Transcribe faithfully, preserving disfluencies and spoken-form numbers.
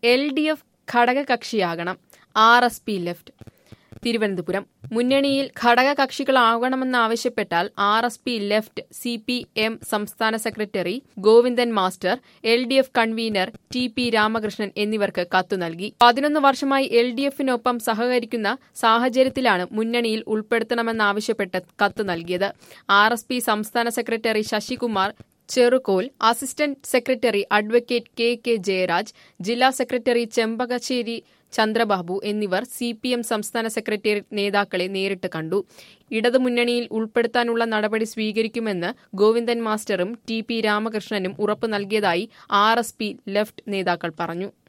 L D F ഘടകകക്ഷിയാകണം. R S P left. Thiruvananthapuram. മുന്നണിയിൽ ഘടകകക്ഷികളാകണമെന്നാവശ്യപ്പെട്ടാൽ R S P left C P M സംസ്ഥാന secretary Govindan master, L D F convener T P Ramakrishnan എന്നിവർക്ക് കത്തു നൽകി. പതിനൊന്ന് വർഷമായി എൽ ഡി എഫിനൊപ്പം സഹകരിക്കുന്ന സാഹചര്യത്തിലാണ് മുന്നണിയിൽ ഉൾപ്പെടുത്തണമെന്നാവശ്യപ്പെട്ട് കത്ത് നൽകിയത്. ആർ എസ് പി സംസ്ഥാന secretary Sasikumar Cherukol, assistant secretary advocate K K Jayaraj, ജില്ലാ സെക്രട്ടറി ചെമ്പകശ്ശേരി ചന്ദ്രബാബു എന്നിവർ സി പി എം സംസ്ഥാന സെക്രട്ടേറിയറ്റ് നേതാക്കളെ നേരിട്ട് കണ്ടു. ഇടതുമുന്നണിയിൽ ഉൾപ്പെടുത്താനുള്ള നടപടി സ്വീകരിക്കുമെന്ന് ഗോവിന്ദൻ മാസ്റ്ററും ടി പി രാമകൃഷ്ണനും ഉറപ്പു നൽകിയതായി ആർ എസ് പി ലെഫ്റ്റ് നേതാക്കൾ പറഞ്ഞു.